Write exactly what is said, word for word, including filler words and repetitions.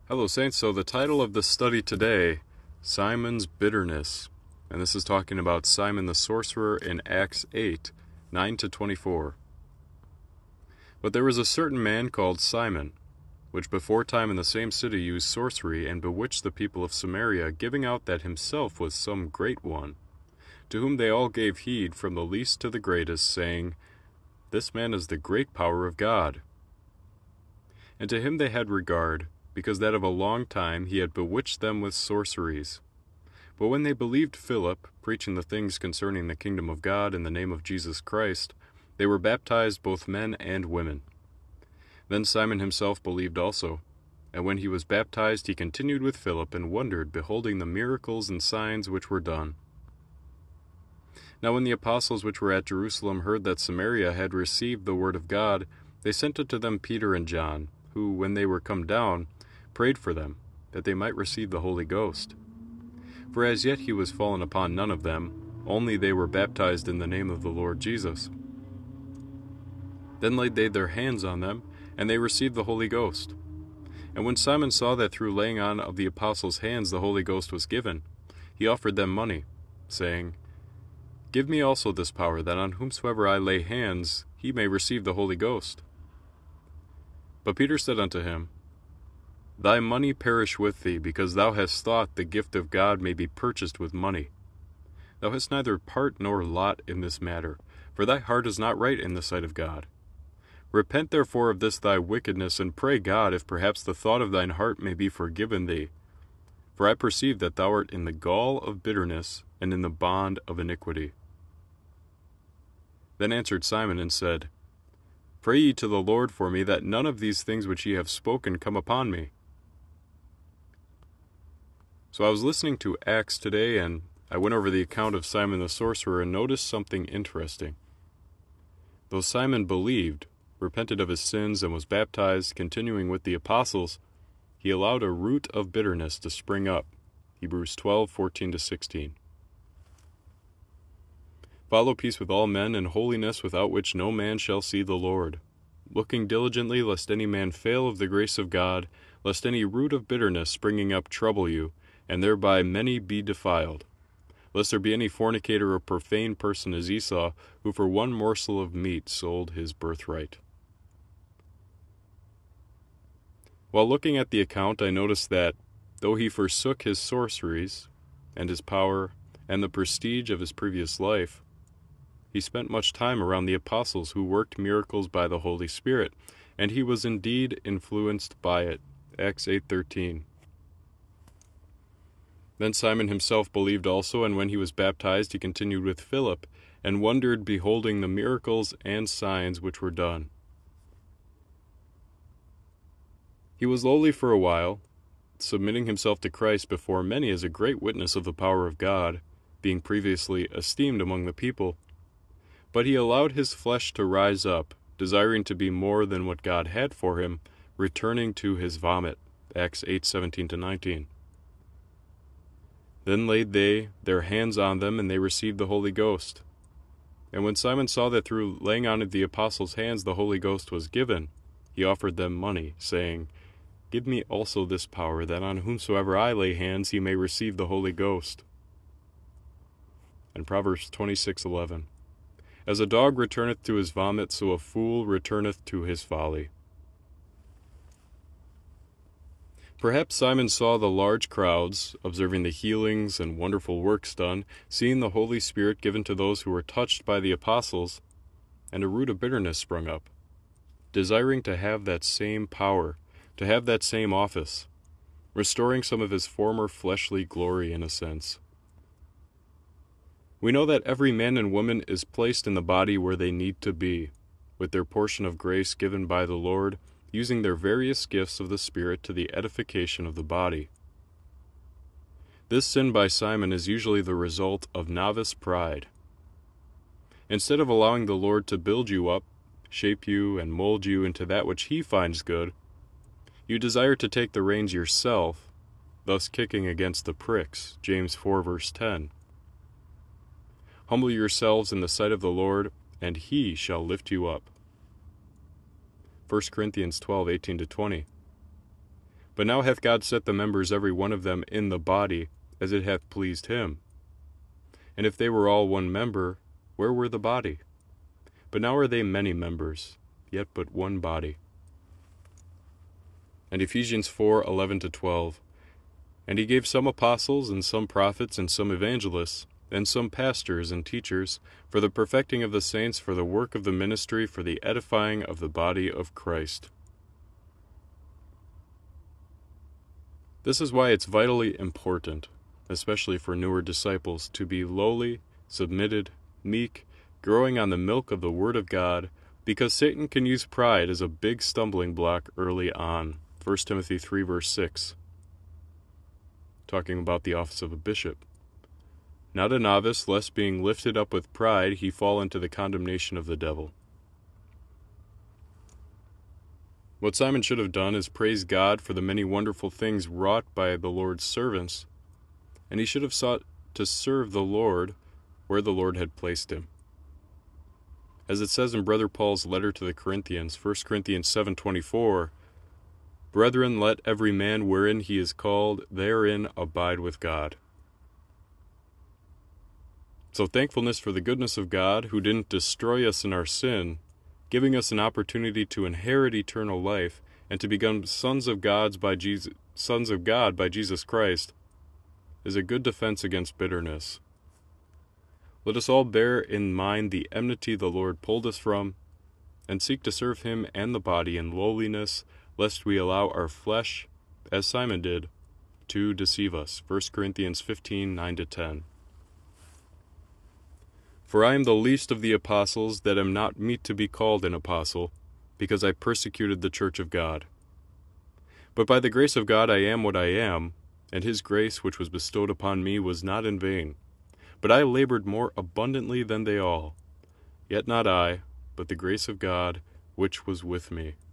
Hello, Saints. So, the title of the study today, Simon's Bitterness. And this is talking about Simon the sorcerer in Acts eight, nine to twenty-four. But there was a certain man called Simon, which before time in the same city used sorcery, and bewitched the people of Samaria, giving out that himself was some great one, to whom they all gave heed, from the least to the greatest, saying, This man is the great power of God. And to him they had regard, because that of a long time he had bewitched them with sorceries. But when they believed Philip, preaching the things concerning the kingdom of God in the name of Jesus Christ, they were baptized, both men and women. Then Simon himself believed also, and when he was baptized he continued with Philip, and wondered, beholding the miracles and signs which were done. Now when the apostles which were at Jerusalem heard that Samaria had received the word of God, they sent unto them Peter and John, who, when they were come down, prayed for them, that they might receive the Holy Ghost. For as yet he was fallen upon none of them, only they were baptized in the name of the Lord Jesus. Then laid they their hands on them, and they received the Holy Ghost. And when Simon saw that through laying on of the apostles' hands the Holy Ghost was given, he offered them money, saying, Give me also this power, that on whomsoever I lay hands he may receive the Holy Ghost. But Peter said unto him, Thy money perish with thee, because thou hast thought the gift of God may be purchased with money. Thou hast neither part nor lot in this matter, for thy heart is not right in the sight of God. Repent therefore of this thy wickedness, and pray God, if perhaps the thought of thine heart may be forgiven thee. For I perceive that thou art in the gall of bitterness, and in the bond of iniquity. Then answered Simon and said, Pray ye to the Lord for me, that none of these things which ye have spoken come upon me. So I was listening to Acts today, and I went over the account of Simon the sorcerer and noticed something interesting. Though Simon believed, repented of his sins, and was baptized, continuing with the apostles, he allowed a root of bitterness to spring up. Hebrews twelve, fourteen to sixteen. Follow peace with all men, and holiness, without which no man shall see the Lord. Looking diligently, lest any man fail of the grace of God, lest any root of bitterness springing up trouble you, and thereby many be defiled. Lest there be any fornicator or profane person as Esau, who for one morsel of meat sold his birthright. While looking at the account, I noticed that, though he forsook his sorceries, and his power, and the prestige of his previous life, he spent much time around the apostles who worked miracles by the Holy Spirit, and he was indeed influenced by it. Acts eight thirteen. Then Simon himself believed also, and when he was baptized he continued with Philip, and wondered, beholding the miracles and signs which were done. He was lowly for a while, submitting himself to Christ before many as a great witness of the power of God, being previously esteemed among the people. But he allowed his flesh to rise up, desiring to be more than what God had for him, returning to his vomit. Acts eight seventeen to nineteen. Then laid they their hands on them, and they received the Holy Ghost. And when Simon saw that through laying on of the apostles' hands the Holy Ghost was given, he offered them money, saying, Give me also this power, that on whomsoever I lay hands he may receive the Holy Ghost. And Proverbs twenty-six eleven. As a dog returneth to his vomit, so a fool returneth to his folly. Perhaps Simon saw the large crowds, observing the healings and wonderful works done, seeing the Holy Spirit given to those who were touched by the apostles, and a root of bitterness sprung up, desiring to have that same power, to have that same office, restoring some of his former fleshly glory in a sense. We know that every man and woman is placed in the body where they need to be, with their portion of grace given by the Lord, using their various gifts of the Spirit to the edification of the body. This sin by Simon is usually the result of novice pride. Instead of allowing the Lord to build you up, shape you, and mold you into that which he finds good, you desire to take the reins yourself, thus kicking against the pricks. James four verse ten. Humble yourselves in the sight of the Lord, and he shall lift you up. First Corinthians twelve eighteen to twenty. But now hath God set the members every one of them in the body, as it hath pleased him. And if they were all one member, where were the body? But now are they many members, yet but one body. And Ephesians four eleven to twelve. And he gave some apostles, and some prophets, and some evangelists, and some pastors and teachers, for the perfecting of the saints, for the work of the ministry, for the edifying of the body of Christ. This is why it's vitally important, especially for newer disciples, to be lowly, submitted, meek, growing on the milk of the Word of God, because Satan can use pride as a big stumbling block early on. First Timothy three verse six, talking about the office of a bishop. Not a novice, lest being lifted up with pride he fall into the condemnation of the devil. What Simon should have done is praise God for the many wonderful things wrought by the Lord's servants, and he should have sought to serve the Lord where the Lord had placed him. As it says in Brother Paul's letter to the Corinthians, First Corinthians seven twenty-four, Brethren, let every man wherein he is called, therein abide with God. So thankfulness for the goodness of God, who didn't destroy us in our sin, giving us an opportunity to inherit eternal life and to become sons of God's by Jesus, sons of God by Jesus Christ, is a good defense against bitterness. Let us all bear in mind the enmity the Lord pulled us from, and seek to serve him and the body in lowliness, lest we allow our flesh, as Simon did, to deceive us. First Corinthians fifteen nine to ten. For I am the least of the apostles, that am not meet to be called an apostle, because I persecuted the church of God. But by the grace of God I am what I am, and his grace which was bestowed upon me was not in vain. But I labored more abundantly than they all. Yet not I, but the grace of God which was with me.